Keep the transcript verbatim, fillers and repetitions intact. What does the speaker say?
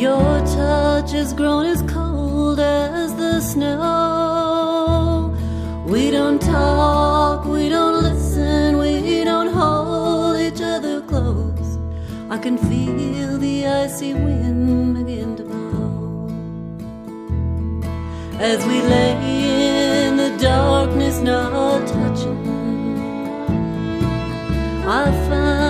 Your touch has grown as cold as the snow. We don't talk, we don't listen, we don't hold each other close. I can feel the icy wind begin to blow. As we lay in the darkness, not touching, I find